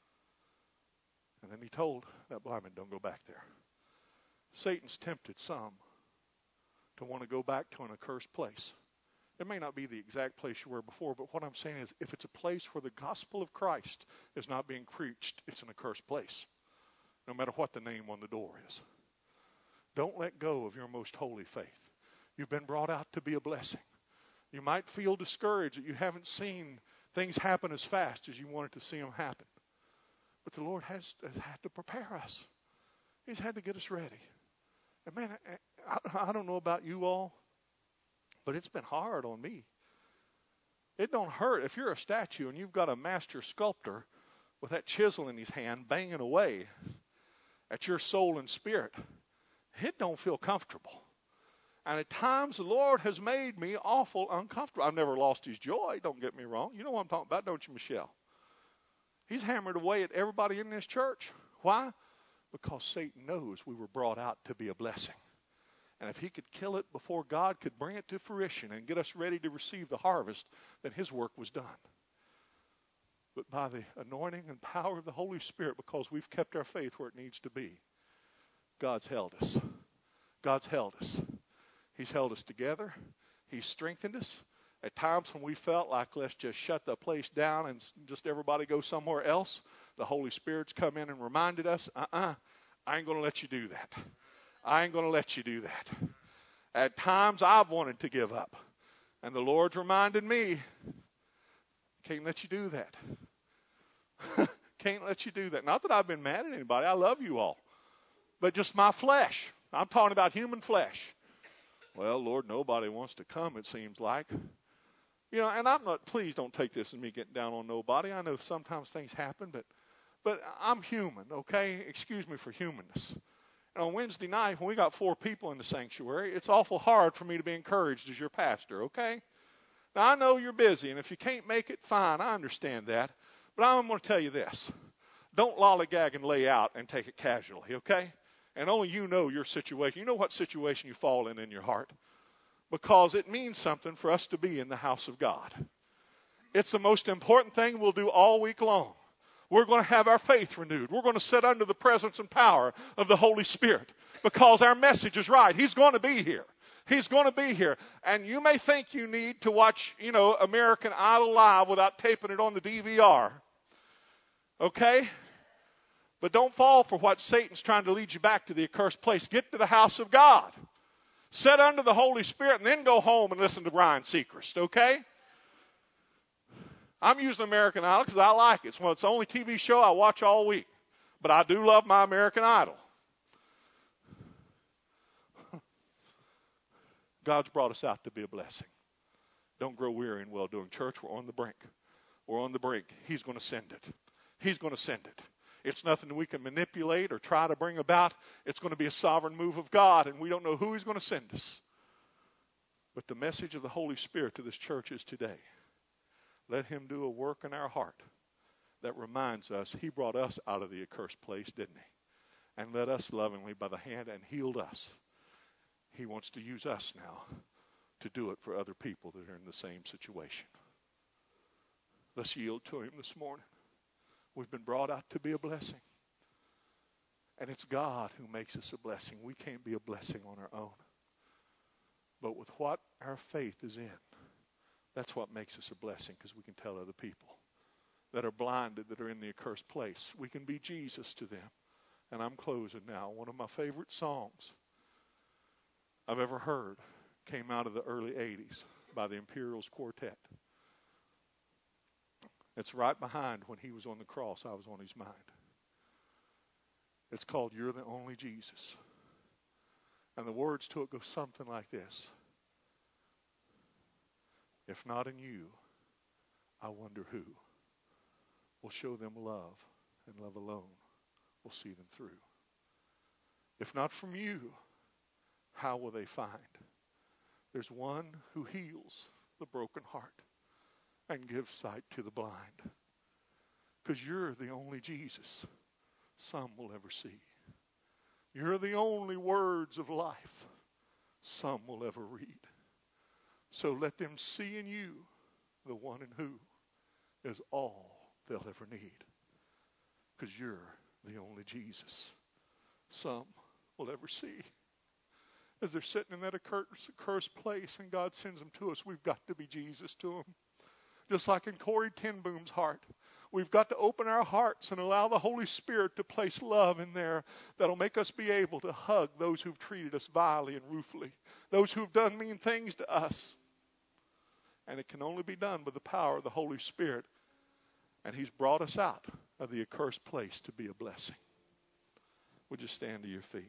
[SPEAKER 1] And then He told that blind man, don't go back there. Satan's tempted some to want to go back to an accursed place. It may not be the exact place you were before, but what I'm saying is if it's a place where the gospel of Christ is not being preached, it's an accursed place, no matter what the name on the door is. Don't let go of your most holy faith. You've been brought out to be a blessing. You might feel discouraged that you haven't seen things happen as fast as you wanted to see them happen. But the Lord has, has had to prepare us. He's had to get us ready. And man, I, I, I don't know about you all, but it's been hard on me. It don't hurt. If you're a statue and you've got a master sculptor with that chisel in his hand banging away at your soul and spirit, it don't feel comfortable. And at times the Lord has made me awful uncomfortable. I've never lost His joy, don't get me wrong. You know what I'm talking about, don't you, Michelle? He's hammered away at everybody in this church. Why? Because Satan knows we were brought out to be a blessing. And if he could kill it before God could bring it to fruition and get us ready to receive the harvest, then his work was done. But by the anointing and power of the Holy Spirit, because we've kept our faith where it needs to be, God's held us. God's held us. He's held us together. He's strengthened us. At times when we felt like let's just shut the place down and just everybody go somewhere else, the Holy Spirit's come in and reminded us, uh-uh, I ain't going to let you do that. I ain't going to let you do that. At times I've wanted to give up. And the Lord's reminded me, can't let you do that. Can't let you do that. Not that I've been mad at anybody. I love you all. But just my flesh. I'm talking about human flesh. Well, Lord, nobody wants to come, it seems like. You know, and I'm not, please don't take this as me getting down on nobody. I know sometimes things happen, but but I'm human, okay? Excuse me for humanness. And on Wednesday night, when we got four people in the sanctuary, it's awful hard for me to be encouraged as your pastor, okay? Now, I know you're busy, and if you can't make it, fine, I understand that. But I'm going to tell you this. Don't lollygag and lay out and take it casually, okay? And only you know your situation. You know what situation you fall in in your heart. Because it means something for us to be in the house of God. It's the most important thing we'll do all week long. We're going to have our faith renewed. We're going to sit under the presence and power of the Holy Spirit. Because our message is right. He's going to be here. He's going to be here. And you may think you need to watch, you know, American Idol live without taping it on the D V R. Okay? But don't fall for what Satan's trying to lead you back to the accursed place. Get to the house of God. Sit under the Holy Spirit and then go home and listen to Ryan Seacrest, okay? I'm using American Idol because I like it. It's, well, it's the only T V show I watch all week. But I do love my American Idol. God's brought us out to be a blessing. Don't grow weary in well-doing. Church, we're on the brink. We're on the brink. He's going to send it. He's going to send it. It's nothing we can manipulate or try to bring about. It's going to be a sovereign move of God, and we don't know who He's going to send us. But the message of the Holy Spirit to this church is today. Let Him do a work in our heart that reminds us He brought us out of the accursed place, didn't He? And led us lovingly by the hand and healed us. He wants to use us now to do it for other people that are in the same situation. Let's yield to Him this morning. We've been brought out to be a blessing. And it's God who makes us a blessing. We can't be a blessing on our own. But with what our faith is in, that's what makes us a blessing, because we can tell other people that are blinded, that are in the accursed place. We can be Jesus to them. And I'm closing now. One of my favorite songs I've ever heard came out of the early eighties by the Imperials Quartet. It's right behind When He was on the cross, I was on His mind. It's called You're the Only Jesus. And the words to it go something like this. If not in you, I wonder who will show them love, and love alone will see them through. If not from you, how will they find? There's one who heals the broken heart and gives sight to the blind. Because you're the only Jesus some will ever see. You're the only words of life some will ever read. So let them see in you the one in who is all they'll ever need. Because you're the only Jesus some will ever see. As they're sitting in that accursed place and God sends them to us, we've got to be Jesus to them. Just like in Corey ten Boom's heart. We've got to open our hearts and allow the Holy Spirit to place love in there that'll make us be able to hug those who've treated us vilely and ruefully, those who've done mean things to us. And it can only be done by the power of the Holy Spirit. And He's brought us out of the accursed place to be a blessing. Would you stand to your feet?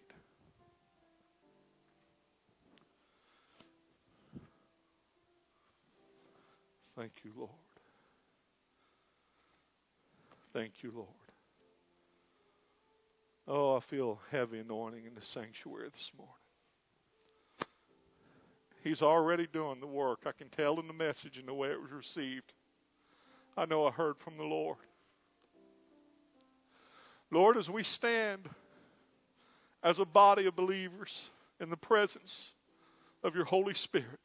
[SPEAKER 1] Thank you, Lord. Thank you, Lord. Oh, I feel heavy anointing in the sanctuary this morning. He's already doing the work. I can tell in the message and the way it was received. I know I heard from the Lord. Lord, as we stand as a body of believers in the presence of your Holy Spirit,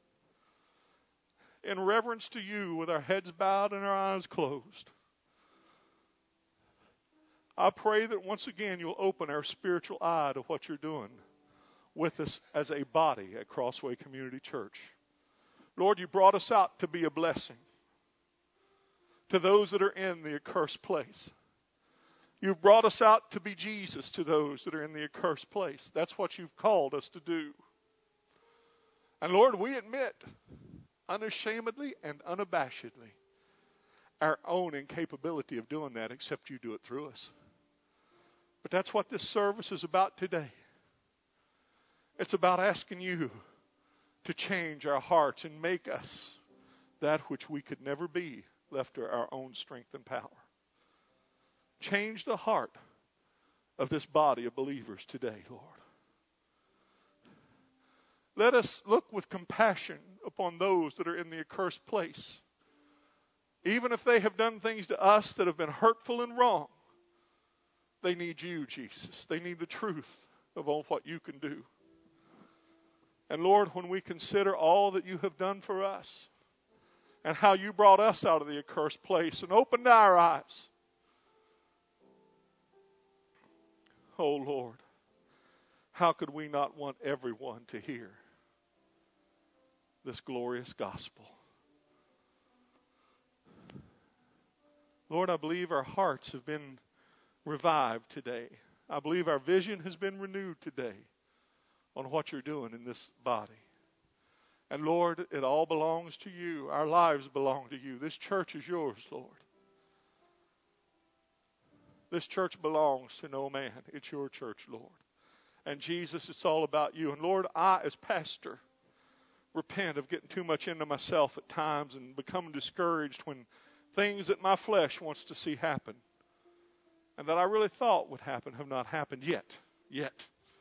[SPEAKER 1] in reverence to you with our heads bowed and our eyes closed, I pray that once again you'll open our spiritual eye to what you're doing with us as a body at Crossway Community Church. Lord, you brought us out to be a blessing to those that are in the accursed place. You've brought us out to be Jesus to those that are in the accursed place. That's what you've called us to do. And Lord, we admit unashamedly and unabashedly our own incapability of doing that, except you do it through us. But that's what this service is about today. It's about asking you to change our hearts and make us that which we could never be left to our own strength and power. Change the heart of this body of believers today, Lord. Let us look with compassion upon those that are in the accursed place. Even if they have done things to us that have been hurtful and wrong, they need you, Jesus. They need the truth of all what you can do. And Lord, when we consider all that you have done for us and how you brought us out of the accursed place and opened our eyes, oh Lord, how could we not want everyone to hear this glorious gospel? Lord, I believe our hearts have been revived today. I believe our vision has been renewed today on what you're doing in this body. And Lord, it all belongs to you. Our lives belong to you. This church is yours, Lord. This church belongs to no man. It's your church, Lord. And Jesus, it's all about you. And Lord, I, as pastor, repent of getting too much into myself at times and becoming discouraged when things that my flesh wants to see happen and that I really thought would happen have not happened yet. Yet.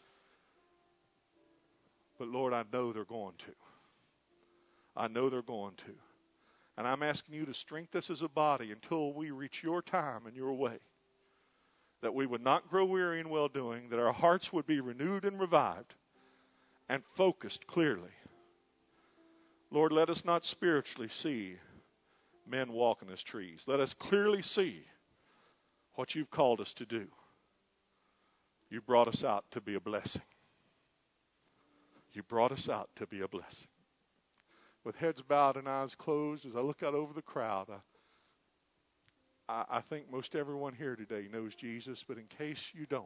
[SPEAKER 1] But Lord, I know they're going to. I know they're going to. And I'm asking you to strengthen us as a body until we reach your time and your way. That we would not grow weary in well-doing, that our hearts would be renewed and revived and focused clearly. Lord, let us not spiritually see men walking as trees. Let us clearly see what you've called us to do. You brought us out to be a blessing. You brought us out to be a blessing. With heads bowed and eyes closed, as I look out over the crowd, I, I, I think most everyone here today knows Jesus, but in case you don't,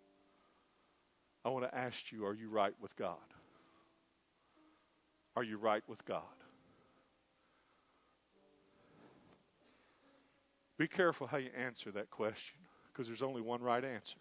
[SPEAKER 1] I want to ask you, are you right with God? Are you right with God? Be careful how you answer that question, because there's only one right answer.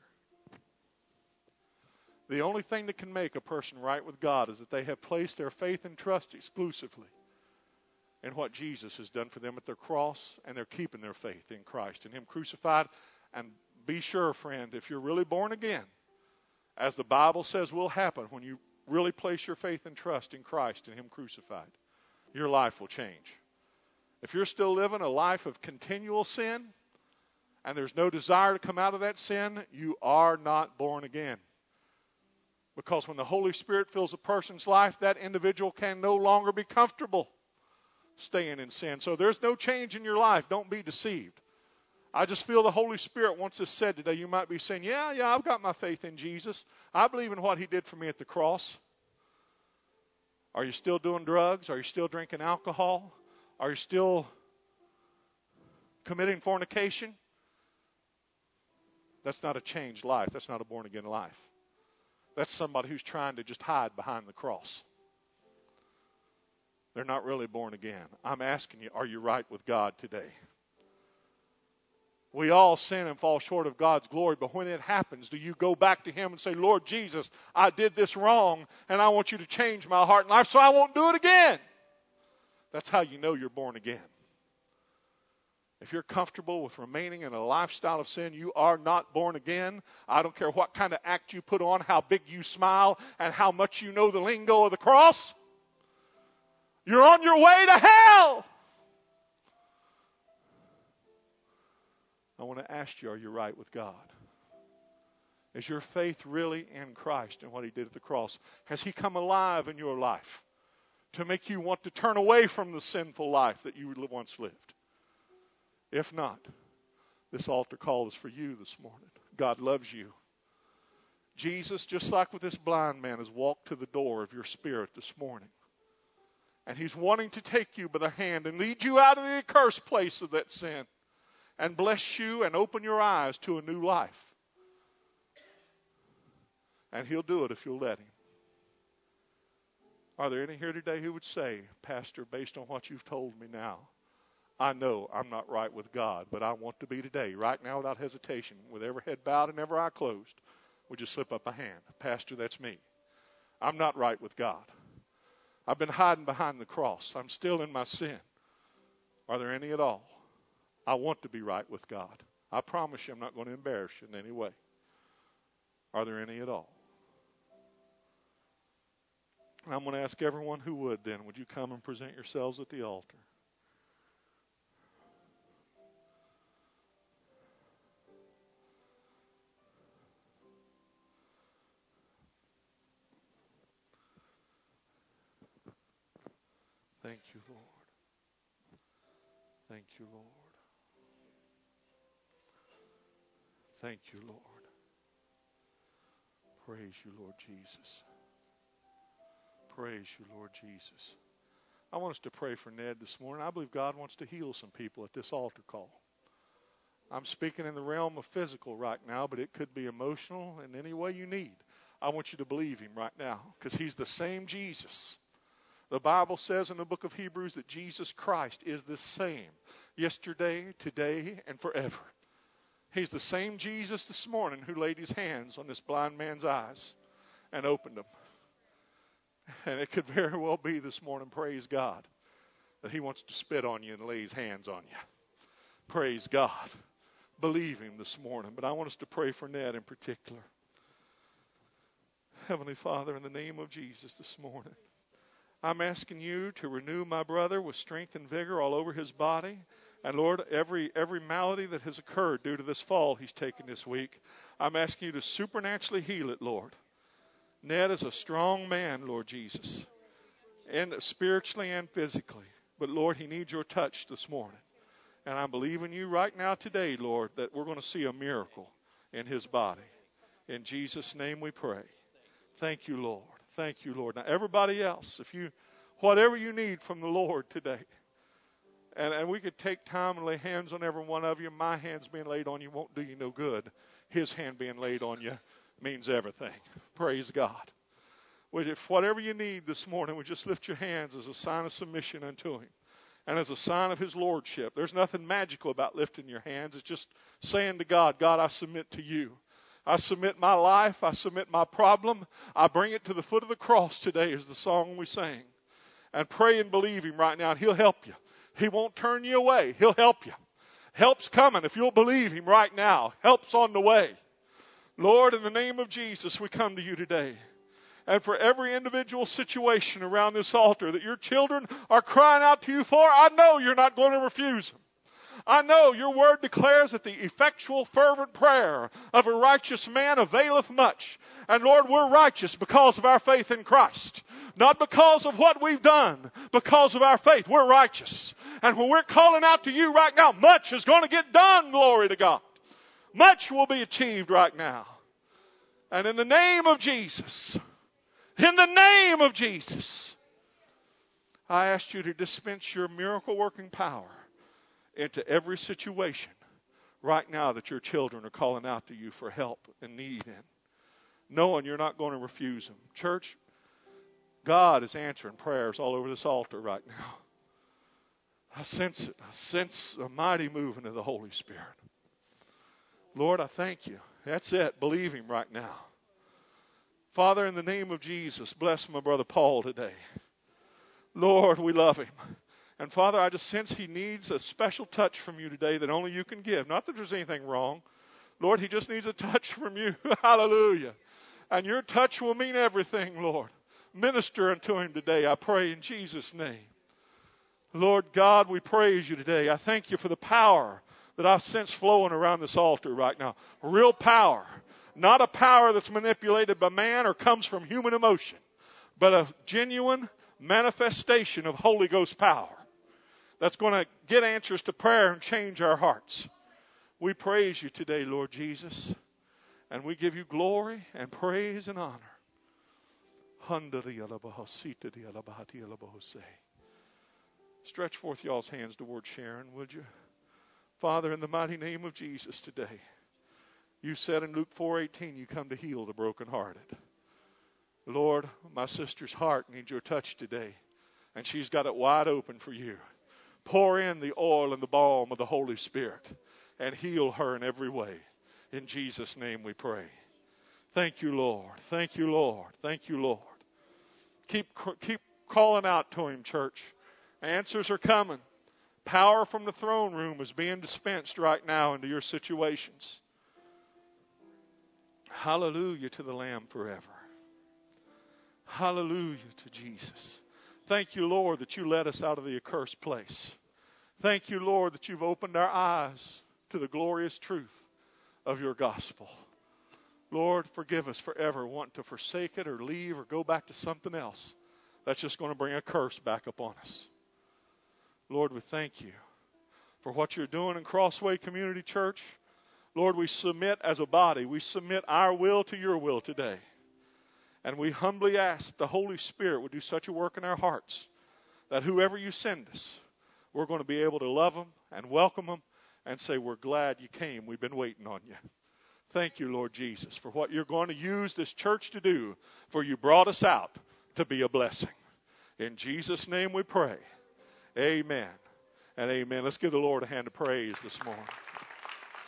[SPEAKER 1] The only thing that can make a person right with God is that they have placed their faith and trust exclusively in what Jesus has done for them at their cross, and they're keeping their faith in Christ and Him crucified. And be sure, friend, if you're really born again, as the Bible says will happen when you really place your faith and trust in Christ and Him crucified, your life will change. If you're still living a life of continual sin, and there's no desire to come out of that sin, you are not born again. Because when the Holy Spirit fills a person's life, that individual can no longer be comfortable staying in sin. So there's no change in your life. Don't be deceived. I just feel the Holy Spirit wants this said today. You might be saying, yeah, yeah, I've got my faith in Jesus. I believe in what He did for me at the cross. Are you still doing drugs? Are you still drinking alcohol? Are you still committing fornication? That's not a changed life. That's not a born-again life. That's somebody who's trying to just hide behind the cross. They're not really born again. I'm asking you, are you right with God today? We all sin and fall short of God's glory, but when it happens, do you go back to Him and say, Lord Jesus, I did this wrong, and I want you to change my heart and life so I won't do it again? That's how you know you're born again. If you're comfortable with remaining in a lifestyle of sin, you are not born again. I don't care what kind of act you put on, how big you smile, and how much you know the lingo of the cross. You're on your way to hell. I want to ask you, are you right with God? Is your faith really in Christ and what He did at the cross? Has He come alive in your life to make you want to turn away from the sinful life that you once lived? If not, this altar call is for you this morning. God loves you. Jesus, just like with this blind man, has walked to the door of your spirit this morning. And He's wanting to take you by the hand and lead you out of the accursed place of that sin and bless you and open your eyes to a new life. And He'll do it if you'll let Him. Are there any here today who would say, Pastor, based on what you've told me now, I know I'm not right with God, but I want to be today, right now, without hesitation, with every head bowed and every eye closed, would you slip up a hand? Pastor, that's me. I'm not right with God. I've been hiding behind the cross. I'm still in my sin. Are there any at all? I want to be right with God. I promise you I'm not going to embarrass you in any way. Are there any at all? And I'm going to ask everyone who would then, would you come and present yourselves at the altar? Thank you, Lord. Thank you, Lord. Thank you, Lord. Praise you, Lord Jesus. Praise you, Lord Jesus. I want us to pray for Ned this morning. I believe God wants to heal some people at this altar call. I'm speaking in the realm of physical right now, but it could be emotional in any way you need. I want you to believe Him right now because He's the same Jesus. The Bible says in the book of Hebrews that Jesus Christ is the same yesterday, today, and forever. He's the same Jesus this morning who laid His hands on this blind man's eyes and opened them. And it could very well be this morning, praise God, that He wants to spit on you and lay His hands on you. Praise God. Believe Him this morning. But I want us to pray for Ned in particular. Heavenly Father, in the name of Jesus this morning, I'm asking you to renew my brother with strength and vigor all over his body. And Lord, every every malady that has occurred due to this fall he's taken this week, I'm asking you to supernaturally heal it, Lord. Ned is a strong man, Lord Jesus, and spiritually and physically. But Lord, he needs your touch this morning. And I believe in you right now today, Lord, that we're going to see a miracle in his body. In Jesus' name we pray. Thank you, Lord. Thank you, Lord. Now, everybody else, if you, whatever you need from the Lord today, and, and we could take time and lay hands on every one of you. My hands being laid on you won't do you no good. His hand being laid on you means everything. Praise God. Well, if whatever you need this morning, we just lift your hands as a sign of submission unto Him and as a sign of His lordship. There's nothing magical about lifting your hands. It's just saying to God, God, I submit to you. I submit my life. I submit my problem. I bring it to the foot of the cross today, as the song we sang. and pray and believe Him right now, and He'll help you. He won't turn you away. He'll help you. Help's coming if you'll believe Him right now. Help's on the way. Lord, in the name of Jesus, we come to You today. And for every individual situation around this altar that Your children are crying out to You for, I know You're not going to refuse them. I know Your word declares that the effectual fervent prayer of a righteous man availeth much. And Lord, we're righteous because of our faith in Christ. Not because of what we've done, because of our faith. We're righteous. And when we're calling out to You right now, much is going to get done, glory to God. Much will be achieved right now. And in the name of Jesus, in the name of Jesus, I ask You to dispense Your miracle working power into every situation right now that Your children are calling out to You for help and need in, knowing You're not going to refuse them. Church, God is answering prayers all over this altar right now. I sense it. I sense a mighty movement of the Holy Spirit. Lord, I thank You. That's it. Believe Him right now. Father, in the name of Jesus, bless my brother Paul today. Lord, we love him. And Father, I just sense he needs a special touch from You today that only You can give. Not that there's anything wrong. Lord, he just needs a touch from You. Hallelujah. And Your touch will mean everything, Lord. Minister unto him today, I pray in Jesus' name. Lord God, we praise You today. I thank You for the power that I've sensed flowing around this altar right now. Real power. Not a power that's manipulated by man or comes from human emotion, but a genuine manifestation of Holy Ghost power that's going to get answers to prayer and change our hearts. We praise You today, Lord Jesus, and we give You glory and praise and honor. Stretch forth y'all's hands toward Sharon, would you? Father, in the mighty name of Jesus today, You said in Luke four eighteen, You come to heal the brokenhearted. Lord, my sister's heart needs Your touch today, and she's got it wide open for You. Pour in the oil and the balm of the Holy Spirit and heal her in every way. In Jesus' name we pray. Thank You, Lord. Thank You, Lord. Thank You, Lord. Keep, keep calling out to Him, church. Answers are coming. Power from the throne room is being dispensed right now into your situations. Hallelujah to the Lamb forever. Hallelujah to Jesus. Thank You, Lord, that You led us out of the accursed place. Thank You, Lord, that You've opened our eyes to the glorious truth of Your gospel. Lord, forgive us for ever wanting to forsake it or leave or go back to something else that's just going to bring a curse back upon us. Lord, we thank You for what You're doing in Crossway Community Church. Lord, we submit as a body. We submit our will to Your will today. And we humbly ask that the Holy Spirit would do such a work in our hearts that whoever You send us, we're going to be able to love them and welcome them and say, we're glad You came. We've been waiting on You. Thank You, Lord Jesus, for what You're going to use this church to do, for You brought us out to be a blessing. In Jesus' name we pray. Amen and amen. Let's give the Lord a hand of praise this morning.